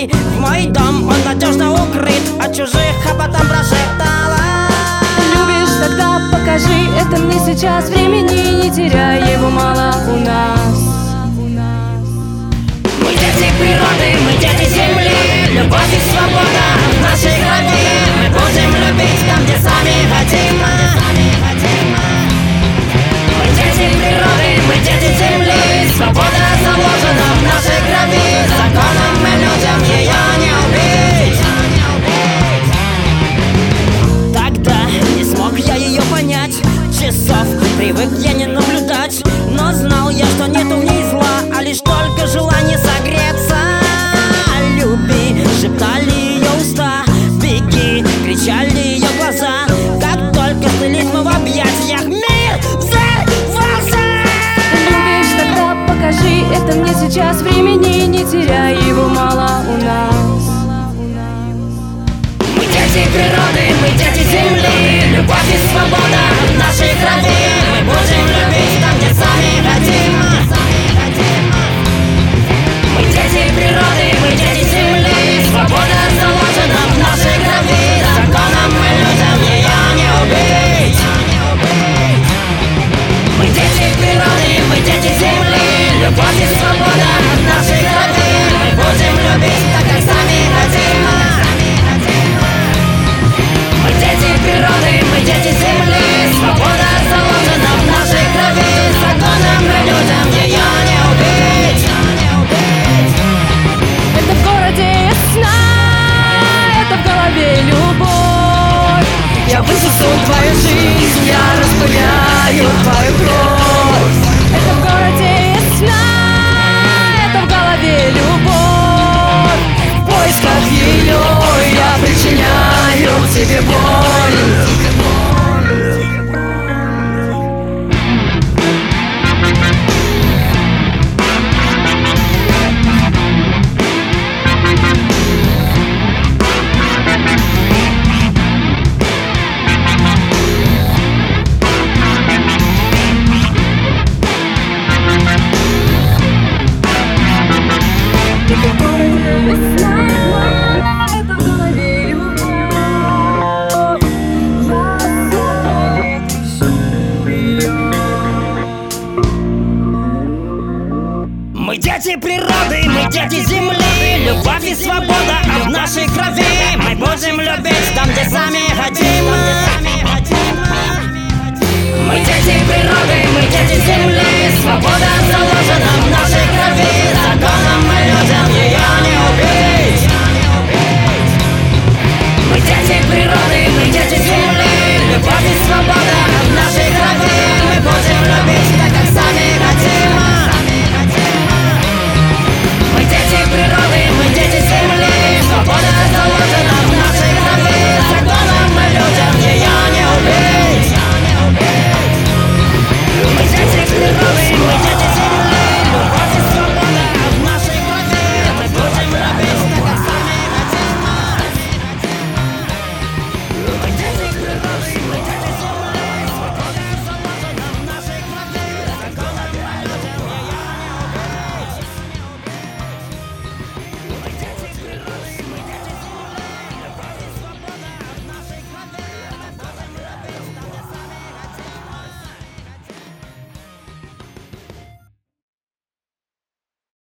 Входи в мой дом, он надежно укрыт от чужих, а потом прошептала: любишь, тогда покажи это мне сейчас. Времени не теряй, его мало у нас. Мы дети природы, мы дети земли. Любовь и свобода в нашей крови. Мы будем любить там, где сами хотим. Мы дети природы, мы дети земли. Свобода заложена в нашей крови. Законом мы людям ее не убить. Тогда не смог я ее понять. Часов привык я не наблюдать, но знал я, что нету в ней зла, а лишь только желание согреться. Люби, шептали ее уста, беги, кричали ее глаза. Как только стылись мы в объятиях, мир взорвался. Любишь, тогда покажи это мне сейчас. Времени не теряй, его мало у нас. Мы дети природы, мы дети земли. Любовь и свобода в нашей крови. Мы будем любить там, где сами хотим. Мы дети природы, мы дети земли. Свобода заложена в нашей крови. Законом мы людям ее не убить. Мы дети природы, мы дети земли. Любовь и свобода в нашей крови. Мы будем любить так, как сами хотим. Мы дети природы, мы дети земли. Свобода заложена в нашей крови. Законом мы людям ее не убить. Это в городе сна, это в голове любовь. Я высосу твою жизнь, я распыляю твою кровь. Это в городе сна, это в голове любовь. В поисках ее я причиняю тебе боль. Мы дети природы, мы дети земли. Любовь и свобода в нашей крови. Мы будем любить там, где сами хотим. Мы дети природы, мы дети земли.